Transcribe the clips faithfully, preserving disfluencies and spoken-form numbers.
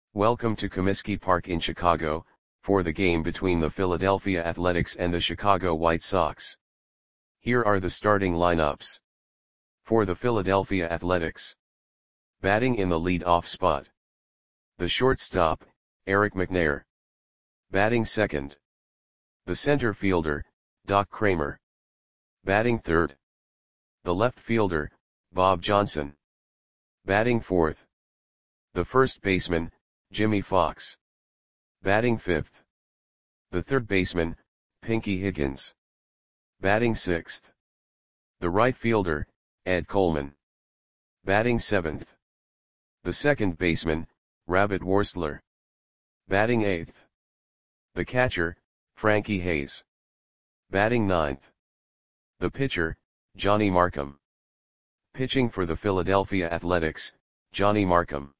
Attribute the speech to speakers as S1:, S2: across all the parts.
S1: Welcome to Comiskey Park in Chicago, for the game between the Philadelphia Athletics and the Chicago White Sox. Here are the starting lineups. For the Philadelphia Athletics. Batting in the lead-off spot. The shortstop, Eric McNair. Batting second. The center fielder, Doc Kramer. Batting third. The left fielder, Bob Johnson. Batting fourth. The first baseman, Jimmy Fox. Batting fifth. The third baseman, Pinky Higgins. Batting sixth. The right fielder, Ed Coleman. Batting seventh. The second baseman, Rabbit Worstler. Batting eighth. The catcher, Frankie Hayes. Batting ninth. The pitcher, Johnny Marcum. Pitching for the Philadelphia Athletics, Johnny Marcum.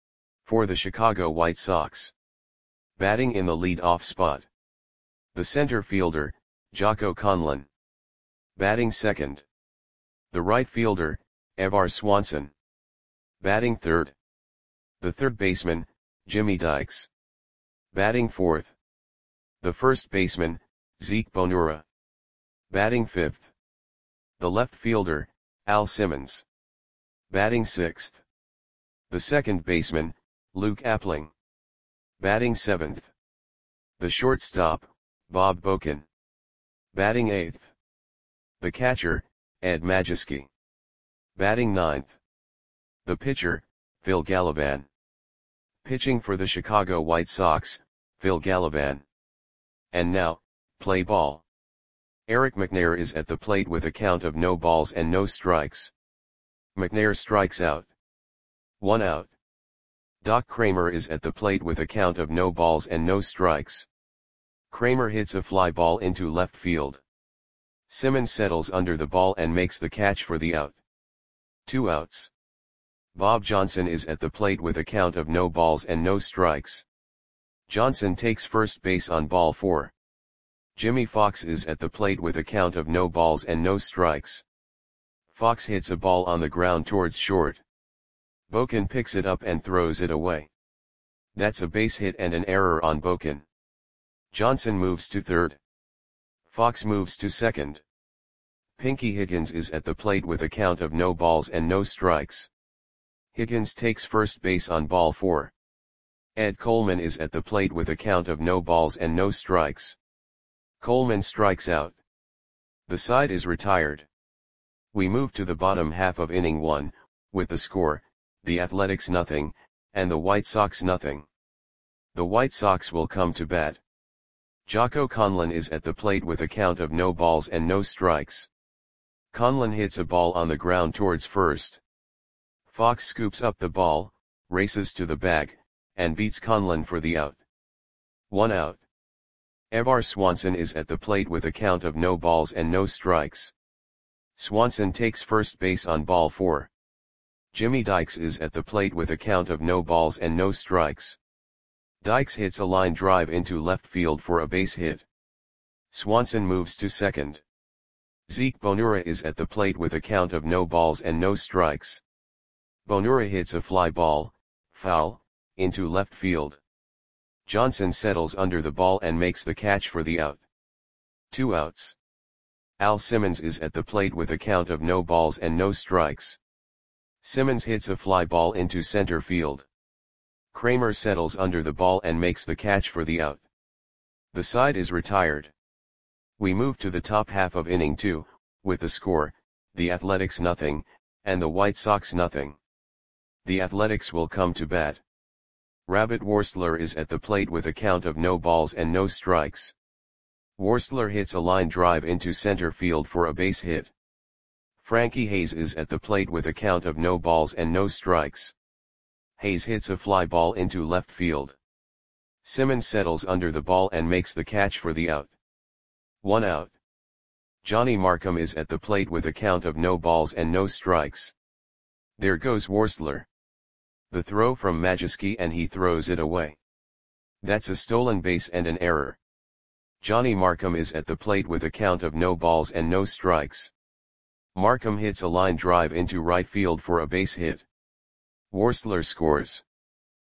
S1: For the Chicago White Sox. Batting in the lead-off spot. The center fielder, Jocko Conlon. Batting second. The right fielder, Evar Swanson. Batting third. The third baseman, Jimmy Dykes. Batting fourth. The first baseman, Zeke Bonura. Batting fifth. The left fielder, Al Simmons. Batting sixth. The second baseman, Luke Appling. Batting seventh. The shortstop, Bob Boken. Batting eighth. The catcher, Ed Majewski. Batting ninth. The pitcher, Phil Galavan. Pitching for the Chicago White Sox, Phil Galavan. And now, play ball. Eric McNair is at the plate with a count of no balls and no strikes. McNair strikes out. One out. Doc Kramer is at the plate with a count of no balls and no strikes. Kramer hits a fly ball into left field. Simmons settles under the ball and makes the catch for the out. Two outs. Bob Johnson is at the plate with a count of no balls and no strikes. Johnson takes first base on ball four. Jimmy Fox is at the plate with a count of no balls and no strikes. Fox hits a ball on the ground towards short. Boken picks it up and throws it away. That's a base hit and an error on Boken. Johnson moves to third. Fox moves to second. Pinky Higgins is at the plate with a count of no balls and no strikes. Higgins takes first base on ball four. Ed Coleman is at the plate with a count of no balls and no strikes. Coleman strikes out. The side is retired. We move to the bottom half of inning one, with the score, the Athletics nothing, and the White Sox nothing. The White Sox will come to bat. Jocko Conlon is at the plate with a count of no balls and no strikes. Conlon hits a ball on the ground towards first. Fox scoops up the ball, races to the bag, and beats Conlon for the out. One out. Evar Swanson is at the plate with a count of no balls and no strikes. Swanson takes first base on ball four. Jimmy Dykes is at the plate with a count of no balls and no strikes. Dykes hits a line drive into left field for a base hit. Swanson moves to second. Zeke Bonura is at the plate with a count of no balls and no strikes. Bonura hits a fly ball, foul, into left field. Johnson settles under the ball and makes the catch for the out. Two outs. Al Simmons is at the plate with a count of no balls and no strikes. Simmons hits a fly ball into center field. Kramer settles under the ball and makes the catch for the out. The side is retired. We move to the top half of inning two, with the score, the Athletics nothing, and the White Sox nothing. The Athletics will come to bat. Rabbit Worstler is at the plate with a count of no balls and no strikes. Worstler hits a line drive into center field for a base hit. Frankie Hayes is at the plate with a count of no balls and no strikes. Hayes hits a fly ball into left field. Simmons settles under the ball and makes the catch for the out. One out. Johnny Marcum is at the plate with a count of no balls and no strikes. There goes Worstler. The throw from Majewski and he throws it away. That's a stolen base and an error. Johnny Marcum is at the plate with a count of no balls and no strikes. Marcum hits a line drive into right field for a base hit. Worstler scores.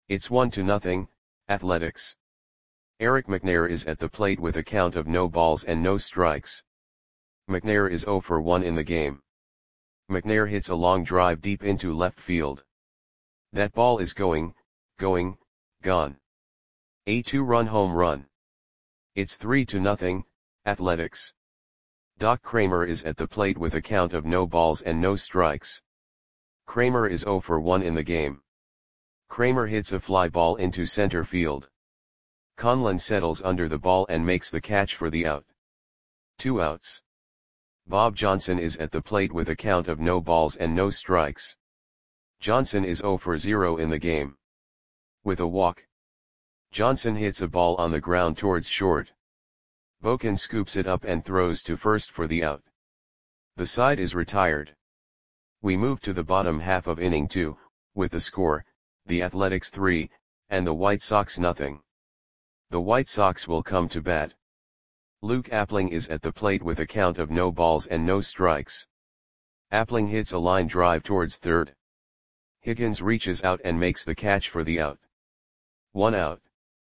S1: It's one to nothing, Athletics. Eric McNair is at the plate with a count of no balls and no strikes. McNair is zero for one in the game. McNair hits a long drive deep into left field. That ball is going, going, gone. A two-run home run. It's three to nothing, Athletics. Doc Kramer is at the plate with a count of no balls and no strikes. Kramer is zero for one in the game. Kramer hits a fly ball into center field. Conlon settles under the ball and makes the catch for the out. Two outs. Bob Johnson is at the plate with a count of no balls and no strikes. Johnson is zero for zero in the game. With a walk. Johnson hits a ball on the ground towards short. Boken scoops it up and throws to first for the out. The side is retired. We move to the bottom half of inning two, with the score, the Athletics three, and the White Sox nothing. The White Sox will come to bat. Luke Appling is at the plate with a count of no balls and no strikes. Appling hits a line drive towards third. Higgins reaches out and makes the catch for the out. One out.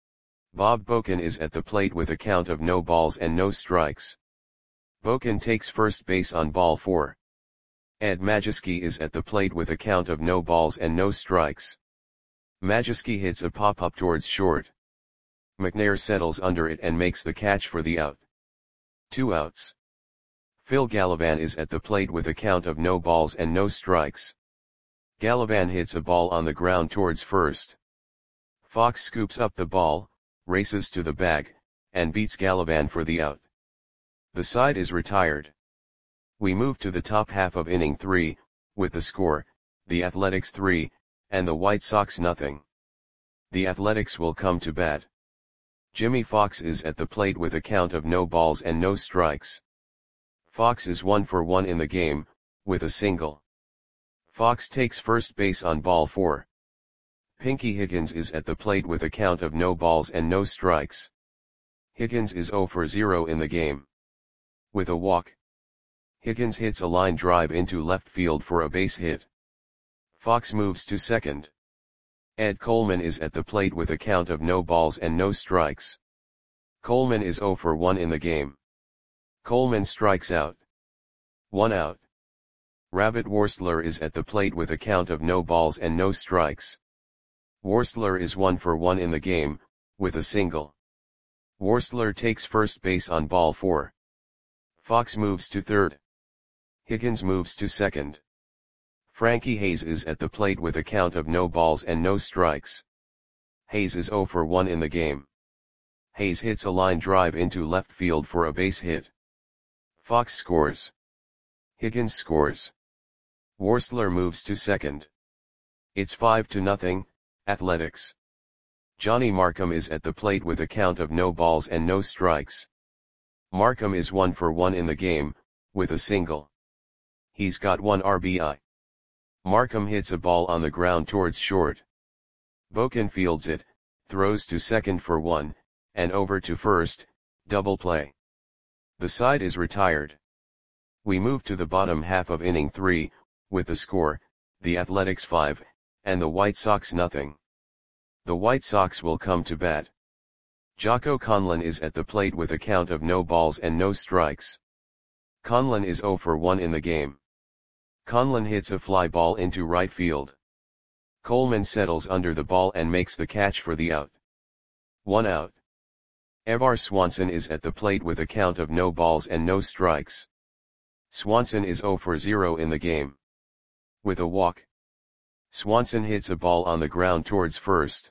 S1: Bob Boken is at the plate with a count of no balls and no strikes. Boken takes first base on ball four. Ed Majewski is at the plate with a count of no balls and no strikes. Majewski hits a pop-up towards short. McNair settles under it and makes the catch for the out. Two outs. Phil Gallivan is at the plate with a count of no balls and no strikes. Gallivan hits a ball on the ground towards first. Fox scoops up the ball, races to the bag, and beats Gallivan for the out. The side is retired. We move to the top half of inning three, with the score, the Athletics three, and the White Sox nothing. The Athletics will come to bat. Jimmy Fox is at the plate with a count of no balls and no strikes. Fox is one for one in the game, with a single. Fox takes first base on ball four. Pinky Higgins is at the plate with a count of no balls and no strikes. Higgins is zero for zero in the game. With a walk. Higgins hits a line drive into left field for a base hit. Fox moves to second. Ed Coleman is at the plate with a count of no balls and no strikes. Coleman is zero for one in the game. Coleman strikes out. One out. Rabbit Worstler is at the plate with a count of no balls and no strikes. Worstler is one for one in the game, with a single. Worstler takes first base on ball four. Fox moves to third. Higgins moves to second. Frankie Hayes is at the plate with a count of no balls and no strikes. Hayes is zero for one in the game. Hayes hits a line drive into left field for a base hit. Fox scores. Higgins scores. Worstler moves to second. It's five to nothing, Athletics. Johnny Markham is at the plate with a count of no balls and no strikes. Markham is one for one in the game, with a single. He's got one R B I. Markham hits a ball on the ground towards short. Boken fields it, throws to second for one, and over to first, double play. The side is retired. We move to the bottom half of inning three, with the score, the Athletics five, and the White Sox nothing. The White Sox will come to bat. Jocko Conlon is at the plate with a count of no balls and no strikes. Conlon is zero for one in the game. Conlon hits a fly ball into right field. Coleman settles under the ball and makes the catch for the out. One out. Evar Swanson is at the plate with a count of no balls and no strikes. Swanson is zero for zero in the game. With a walk. Swanson hits a ball on the ground towards first.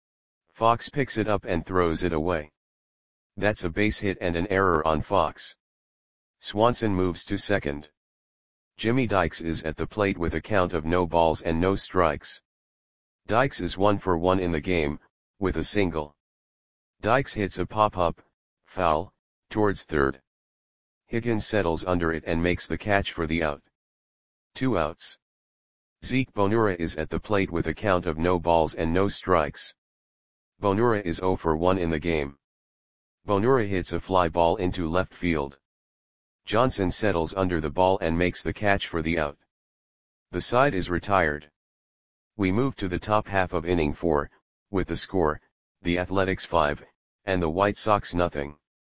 S1: Fox picks it up and throws it away. That's a base hit and an error on Fox. Swanson moves to second. Jimmy Dykes is at the plate with a count of no balls and no strikes. Dykes is one for one in the game, with a single. Dykes hits a pop-up, foul, towards third. Higgins settles under it and makes the catch for the out. Two outs. Zeke Bonura is at the plate with a count of no balls and no strikes. Bonura is zero for one in the game. Bonura hits a fly ball into left field. Johnson settles under the ball and makes the catch for the out. The side is retired. We move to the top half of inning four, with the score, the Athletics five, and the White Sox nothing.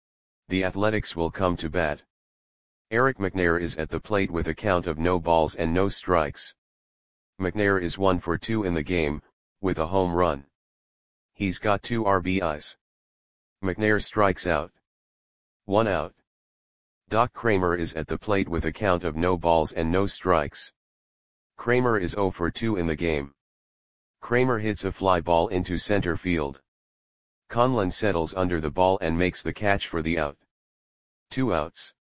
S1: The Athletics will come to bat. Eric McNair is at the plate with a count of no balls and no strikes. McNair is one for two in the game, with a home run. He's got two R B Is. McNair strikes out. One out. Doc Kramer is at the plate with a count of no balls and no strikes. Kramer is zero for two in the game. Kramer hits a fly ball into center field. Conlon settles under the ball and makes the catch for the out. Two outs.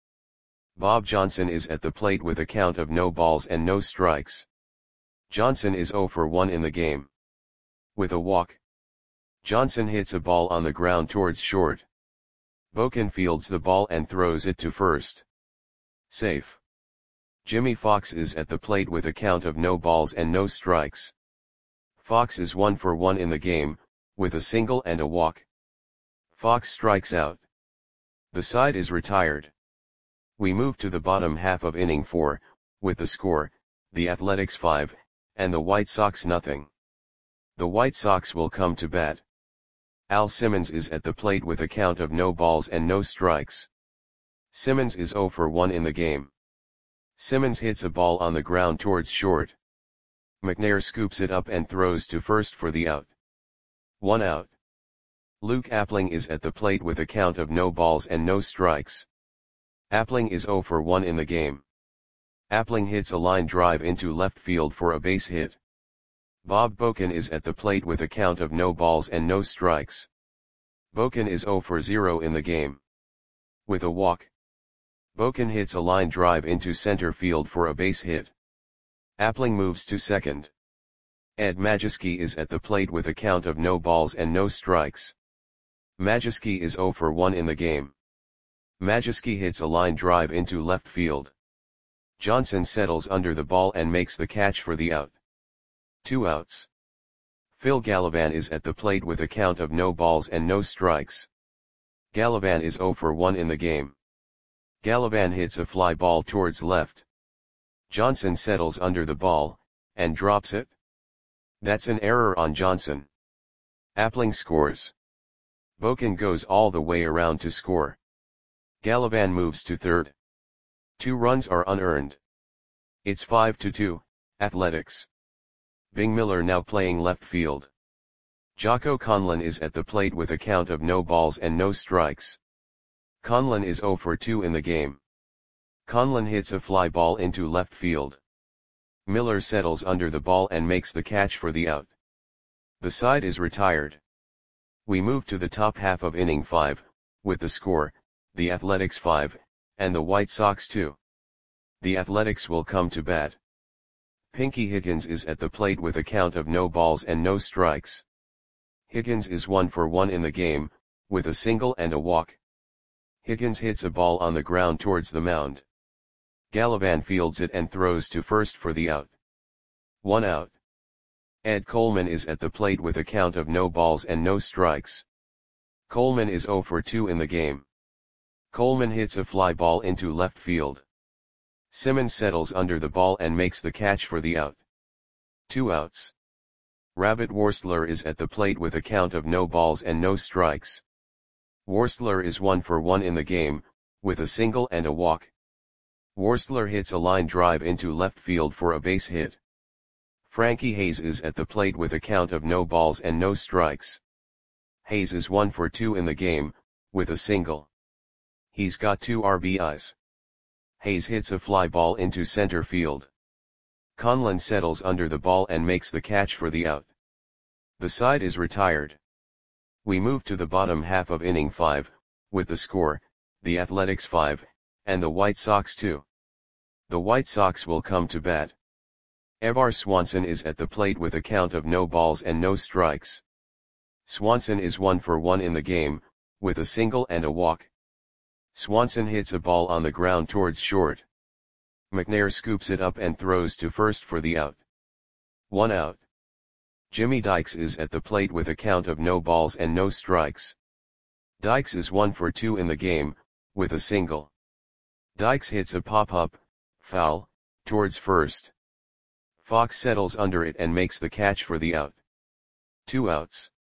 S1: Bob Johnson is at the plate with a count of no balls and no strikes. Johnson is zero for one in the game. With a walk. Johnson hits a ball on the ground towards short. Boken fields the ball and throws it to first. Safe. Jimmy Fox is at the plate with a count of no balls and no strikes. Fox is one for one in the game, with a single and a walk. Fox strikes out. The side is retired. We move to the bottom half of inning four, with the score, the Athletics five, and the White Sox nothing. The White Sox will come to bat. Al Simmons is at the plate with a count of no balls and no strikes. Simmons is zero for one in the game. Simmons hits a ball on the ground towards short. McNair scoops it up and throws to first for the out. One out. Luke Appling is at the plate with a count of no balls and no strikes. Appling is zero for one in the game. Appling hits a line drive into left field for a base hit. Bob Boken is at the plate with a count of no balls and no strikes. Boken is zero for zero in the game. With a walk. Boken hits a line drive into center field for a base hit. Appling moves to second. Ed Majewski is at the plate with a count of no balls and no strikes. Majewski is zero for one in the game. Majewski hits a line drive into left field. Johnson settles under the ball and makes the catch for the out. Two outs. Phil Gallivan is at the plate with a count of no balls and no strikes. Gallivan is zero for one in the game. Gallivan hits a fly ball towards left. Johnson settles under the ball, and drops it. That's an error on Johnson. Appling scores. Boken goes all the way around to score. Gallivan moves to third. Two runs are unearned. It's five to two, Athletics. Bing Miller now playing left field. Jocko Conlon is at the plate with a count of no balls and no strikes. Conlon is zero for two in the game. Conlon hits a fly ball into left field. Miller settles under the ball and makes the catch for the out. The side is retired. We move to the top half of inning five, with the score, the Athletics five, and the White Sox two. The Athletics will come to bat. Pinky Higgins is at the plate with a count of no balls and no strikes. Higgins is one for one in the game, with a single and a walk. Higgins hits a ball on the ground towards the mound. Gallivan fields it and throws to first for the out. One out. Ed Coleman is at the plate with a count of no balls and no strikes. Coleman is zero for two in the game. Coleman hits a fly ball into left field. Simmons settles under the ball and makes the catch for the out. Two outs. Rabbit Worstler is at the plate with a count of no balls and no strikes. Worstler is one for one in the game, with a single and a walk. Worstler hits a line drive into left field for a base hit. Frankie Hayes is at the plate with a count of no balls and no strikes. Hayes is one for two in the game, with a single. He's got two R B Is. Hayes hits a fly ball into center field. Conlon settles under the ball and makes the catch for the out. The side is retired. We move to the bottom half of inning five, with the score, the Athletics five, and the White Sox two. The White Sox will come to bat. Evar Swanson is at the plate with a count of no balls and no strikes. Swanson is one for one in the game, with a single and a walk. Swanson hits a ball on the ground towards short. McNair scoops it up and throws to first for the out. One out. Jimmy Dykes is at the plate with a count of no balls and no strikes. Dykes is one for two in the game, with a single. Dykes hits a pop-up, foul, towards first. Fox settles under it and makes the catch for the out. Two outs.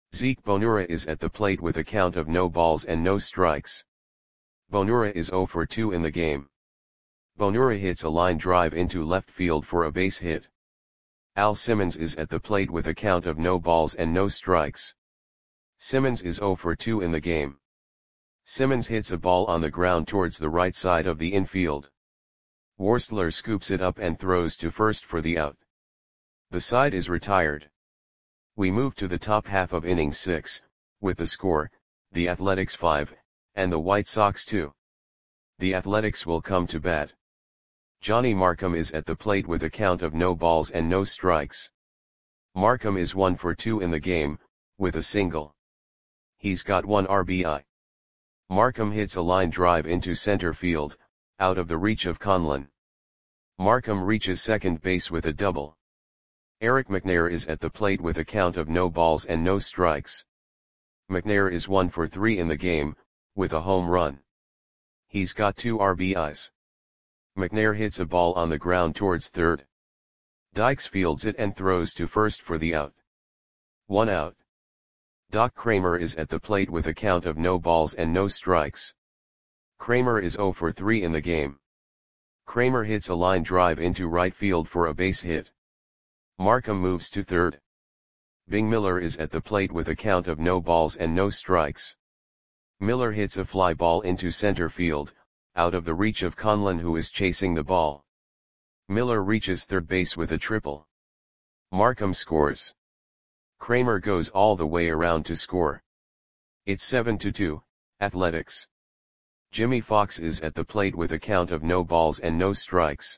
S1: Zeke Bonura is at the plate with a count of no balls and no strikes. Bonura is zero for two in the game. Bonura hits a line drive into left field for a base hit. Al Simmons is at the plate with a count of no balls and no strikes. Simmons is zero for two in the game. Simmons hits a ball on the ground towards the right side of the infield. Worstler scoops it up and throws to first for the out. The side is retired. We move to the top half of inning six, with the score, the Athletics five, and the White Sox two. The Athletics will come to bat. Johnny Marcum is at the plate with a count of no balls and no strikes. Marcum is one for two in the game, with a single. He's got one R B I. Marcum hits a line drive into center field, out of the reach of Conlon. Marcum reaches second base with a double. Eric McNair is at the plate with a count of no balls and no strikes. McNair is one for three in the game, with a home run. He's got two R B Is. McNair hits a ball on the ground towards third. Dykes fields it and throws to first for the out. One out. Doc Kramer is at the plate with a count of no balls and no strikes. Kramer is zero for three in the game. Kramer hits a line drive into right field for a base hit. Marcum moves to third. Bing Miller is at the plate with a count of no balls and no strikes. Miller hits a fly ball into center field, out of the reach of Conlon, who is chasing the ball. Miller reaches third base with a triple. Marcum scores. Kramer goes all the way around to score. It's seven to two, Athletics. Jimmy Fox is at the plate with a count of no balls and no strikes.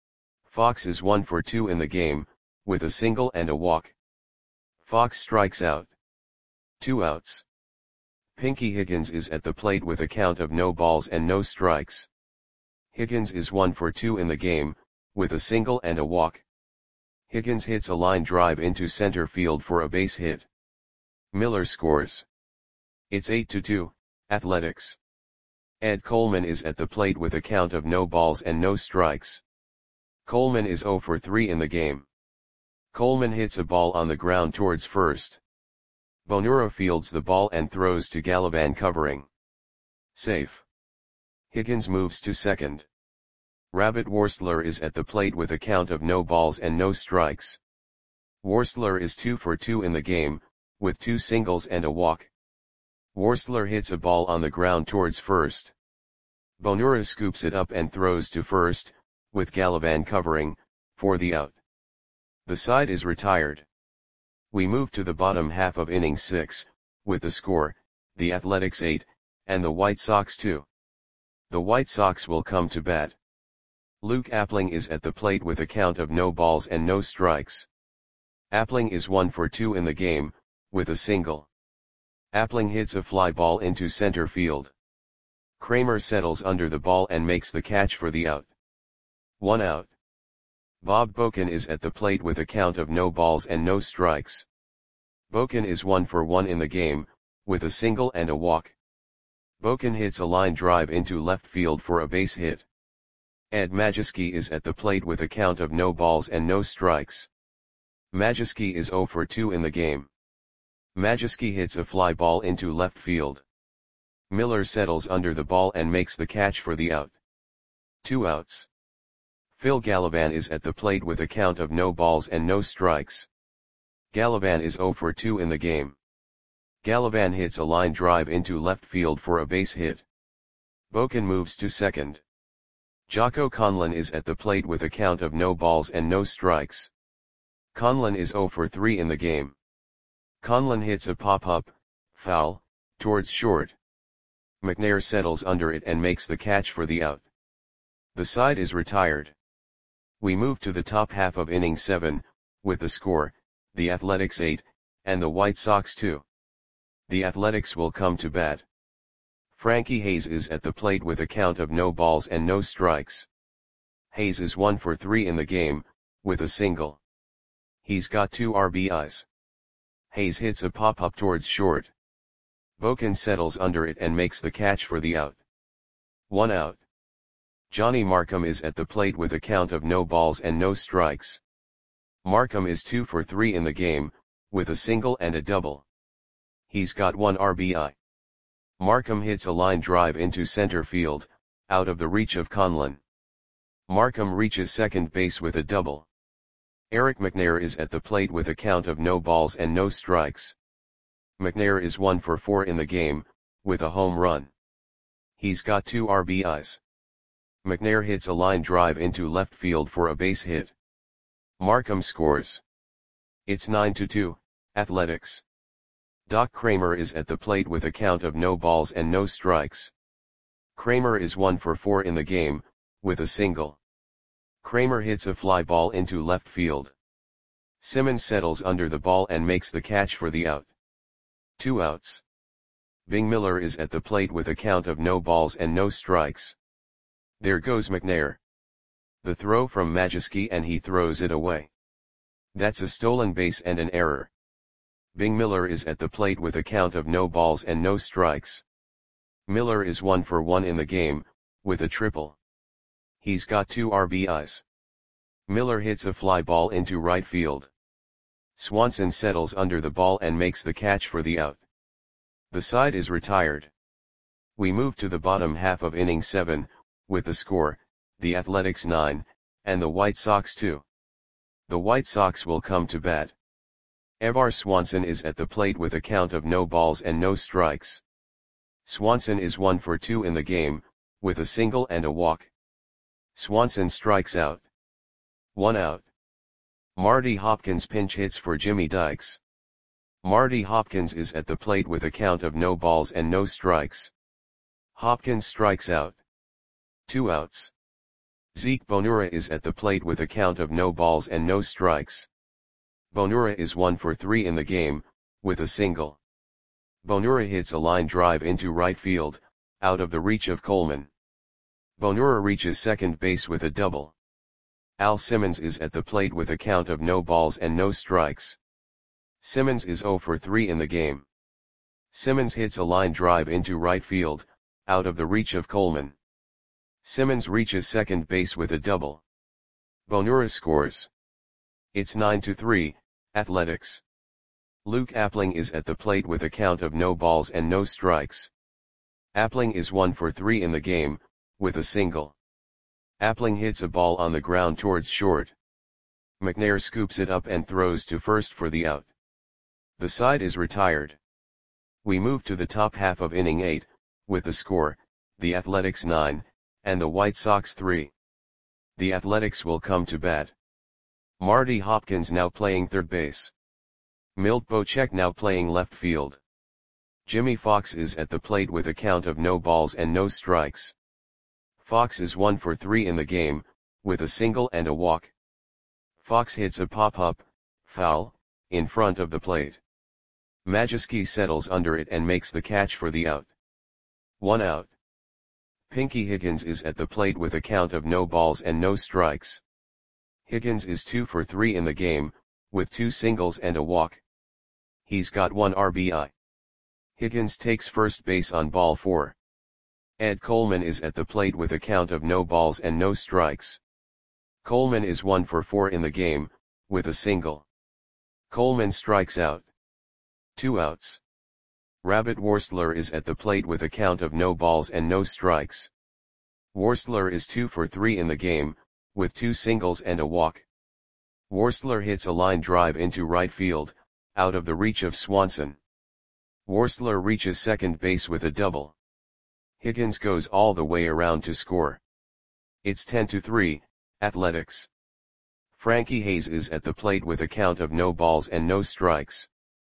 S1: Fox is one for two in the game, with a single and a walk. Fox strikes out. Two outs. Pinky Higgins is at the plate with a count of no balls and no strikes. Higgins is one for two in the game, with a single and a walk. Higgins hits a line drive into center field for a base hit. Miller scores. It's eight to two, Athletics. Ed Coleman is at the plate with a count of no balls and no strikes. Coleman is zero for three in the game. Coleman hits a ball on the ground towards first. Bonura fields the ball and throws to Gallivan covering. Safe. Higgins moves to second. Rabbit Worstler is at the plate with a count of no balls and no strikes. Worstler is two for two in the game, with two singles and a walk. Worstler hits a ball on the ground towards first. Bonura scoops it up and throws to first, with Gallivan covering, for the out. The side is retired. We move to the bottom half of inning six, with the score, the Athletics eight, and the White Sox two. The White Sox will come to bat. Luke Appling is at the plate with a count of no balls and no strikes. Appling is one for two in the game, with a single. Appling hits a fly ball into center field. Kramer settles under the ball and makes the catch for the out. One out. Bob Boken is at the plate with a count of no balls and no strikes. Boken is one for one in the game, with a single and a walk. Boken hits a line drive into left field for a base hit. Ed Majewski is at the plate with a count of no balls and no strikes. Majewski is zero for two in the game. Majewski hits a fly ball into left field. Miller settles under the ball and makes the catch for the out. Two outs. Phil Gallivan is at the plate with a count of no balls and no strikes. Gallivan is zero for two in the game. Gallivan hits a line drive into left field for a base hit. Boken moves to second. Jocko Conlon is at the plate with a count of no balls and no strikes. Conlon is zero for three in the game. Conlon hits a pop-up, foul, towards short. McNair settles under it and makes the catch for the out. The side is retired. We move to the top half of inning seven, with the score, the Athletics eight, and the White Sox two. The Athletics will come to bat. Frankie Hayes is at the plate with a count of no balls and no strikes. Hayes is one for three in the game, with a single. He's got two R B Is. Hayes hits a pop-up towards short. Boken settles under it and makes the catch for the out. One out. Johnny Marcum is at the plate with a count of no balls and no strikes. Marcum is two for three in the game, with a single and a double. He's got one R B I. Markham hits a line drive into center field, out of the reach of Conlon. Markham reaches second base with a double. Eric McNair is at the plate with a count of no balls and no strikes. McNair is one for four in the game, with a home run. He's got two R B Is. McNair hits a line drive into left field for a base hit. Markham scores. It's nine to two, Athletics. Doc Kramer is at the plate with a count of no balls and no strikes. Kramer is one for four in the game, with a single. Kramer hits a fly ball into left field. Simmons settles under the ball and makes the catch for the out. Two outs. Bing Miller is at the plate with a count of no balls and no strikes. There goes McNair. The throw from Majewski and he throws it away. That's a stolen base and an error. Bing Miller is at the plate with a count of no balls and no strikes. Miller is one for one in the game, with a triple. He's got two R B Is. Miller hits a fly ball into right field. Swanson settles under the ball and makes the catch for the out. The side is retired. We move to the bottom half of inning seven, with the score, the Athletics nine, and the White Sox two. The White Sox will come to bat. Evar Swanson is at the plate with a count of no balls and no strikes. Swanson is one for two in the game, with a single and a walk. Swanson strikes out. One out. Marty Hopkins pinch hits for Jimmy Dykes. Marty Hopkins is at the plate with a count of no balls and no strikes. Hopkins strikes out. Two outs. Zeke Bonura is at the plate with a count of no balls and no strikes. Bonura is one for three in the game, with a single. Bonura hits a line drive into right field, out of the reach of Coleman. Bonura reaches second base with a double. Al Simmons is at the plate with a count of no balls and no strikes. Simmons is zero for three in the game. Simmons hits a line drive into right field, out of the reach of Coleman. Simmons reaches second base with a double. Bonura scores. It's nine to three, Athletics. Luke Appling is at the plate with a count of no balls and no strikes. Appling is one for three in the game, with a single. Appling hits a ball on the ground towards short. McNair scoops it up and throws to first for the out. The side is retired. We move to the top half of inning eight, with the score, the Athletics nine, and the White Sox three. The Athletics will come to bat. Marty Hopkins now playing third base. Milt Bocek now playing left field. Jimmy Fox is at the plate with a count of no balls and no strikes. Fox is one for three in the game, with a single and a walk. Fox hits a pop-up, foul, in front of the plate. Majewski settles under it and makes the catch for the out. One out. Pinky Higgins is at the plate with a count of no balls and no strikes. Higgins is two for three in the game, with two singles and a walk. He's got one R B I. Higgins takes first base on ball four. Ed Coleman is at the plate with a count of no balls and no strikes. Coleman is one for four in the game, with a single. Coleman strikes out. Two outs. Rabbit Worstler is at the plate with a count of no balls and no strikes. Worstler is two for three in the game, with two singles and a walk. Worstler hits a line drive into right field, out of the reach of Swanson. Worstler reaches second base with a double. Higgins goes all the way around to score. It's ten to three, Athletics. Frankie Hayes is at the plate with a count of no balls and no strikes.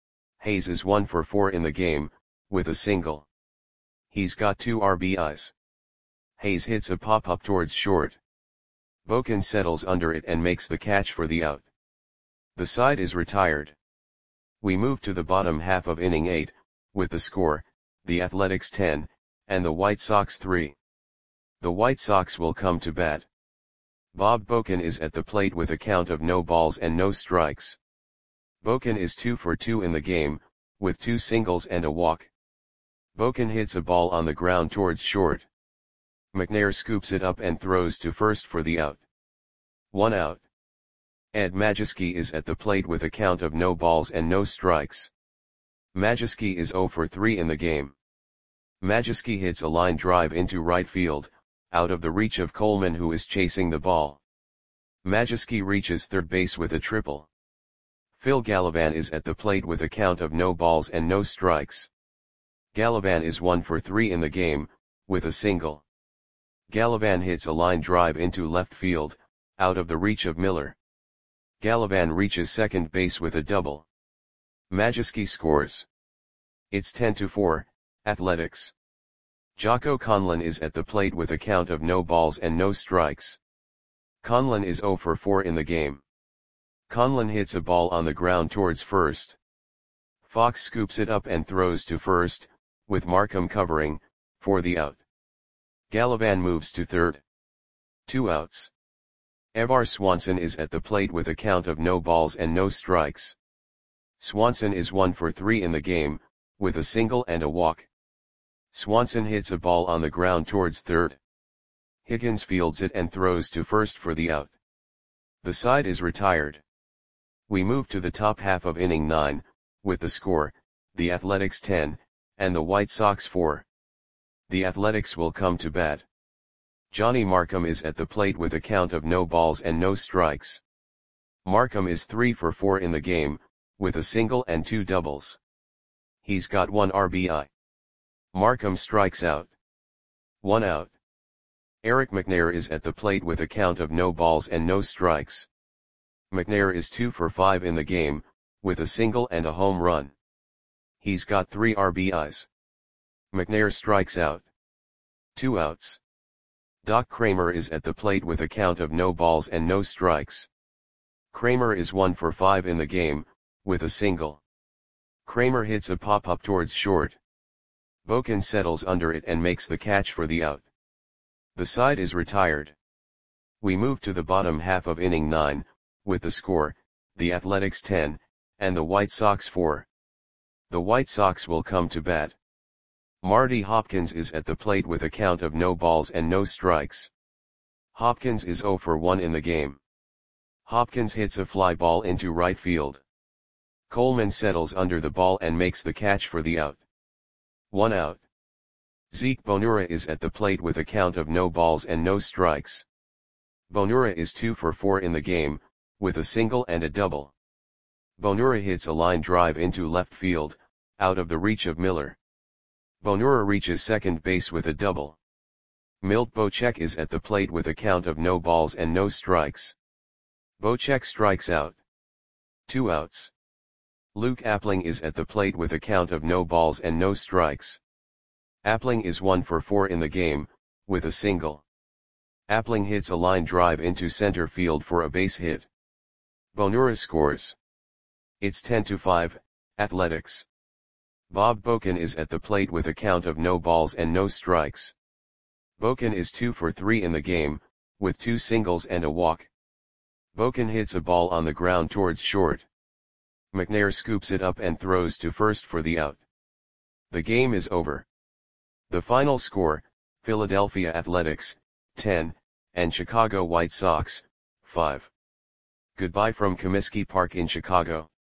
S1: Hayes is one for four in the game, with a single. He's got two R B Is. Hayes hits a pop-up towards short. Boken settles under it and makes the catch for the out. The side is retired. We move to the bottom half of inning eight, with the score, the Athletics ten, and the White Sox three. The White Sox will come to bat. Bob Boken is at the plate with a count of no balls and no strikes. Boken is two for two in the game, with two singles and a walk. Boken hits a ball on the ground towards short. McNair scoops it up and throws to first for the out. One out. Ed Majewski is at the plate with a count of no balls and no strikes. Majewski is zero for three in the game. Majewski hits a line drive into right field, out of the reach of Coleman, who is chasing the ball. Majewski reaches third base with a triple. Phil Galavan is at the plate with a count of no balls and no strikes. Galavan is one for three in the game, with a single. Galavan hits a line drive into left field, out of the reach of Miller. Galavan reaches second base with a double. Majewski scores. It's ten to four, Athletics. Jocko Conlon is at the plate with a count of no balls and no strikes. Conlon is zero for four in the game. Conlon hits a ball on the ground towards first. Fox scoops it up and throws to first, with Markham covering, for the out. Galavan moves to third. Two outs. Evar Swanson is at the plate with a count of no balls and no strikes. Swanson is one for three in the game, with a single and a walk. Swanson hits a ball on the ground towards third. Higgins fields it and throws to first for the out. The side is retired. We move to the top half of inning nine, with the score, the Athletics ten, and the White Sox four. The Athletics will come to bat. Johnny Markham is at the plate with a count of no balls and no strikes. Markham is three for four in the game, with a single and two doubles. He's got one R B I. Markham strikes out. One out. Eric McNair is at the plate with a count of no balls and no strikes. McNair is two for five in the game, with a single and a home run. He's got three R B Is. McNair strikes out. Two outs. Doc Kramer is at the plate with a count of no balls and no strikes. Kramer is one for five in the game, with a single. Kramer hits a pop-up towards short. Boken settles under it and makes the catch for the out. The side is retired. We move to the bottom half of inning nine, with the score, the Athletics ten, and the White Sox four. The White Sox will come to bat. Marty Hopkins is at the plate with a count of no balls and no strikes. Hopkins is zero for one in the game. Hopkins hits a fly ball into right field. Coleman settles under the ball and makes the catch for the out. One out. Zeke Bonura is at the plate with a count of no balls and no strikes. Bonura is two for four in the game, with a single and a double. Bonura hits a line drive into left field, out of the reach of Miller. Bonura reaches second base with a double. Milt Bocek is at the plate with a count of no balls and no strikes. Bocek strikes out. Two outs. Luke Appling is at the plate with a count of no balls and no strikes. Appling is one for four in the game, with a single. Appling hits a line drive into center field for a base hit. Bonura scores. It's ten to five, Athletics. Bob Boken is at the plate with a count of no balls and no strikes. Boken is two for three in the game, with two singles and a walk. Boken hits a ball on the ground towards short. McNair scoops it up and throws to first for the out. The game is over. The final score, Philadelphia Athletics, ten, and Chicago White Sox, five. Goodbye from Comiskey Park in Chicago.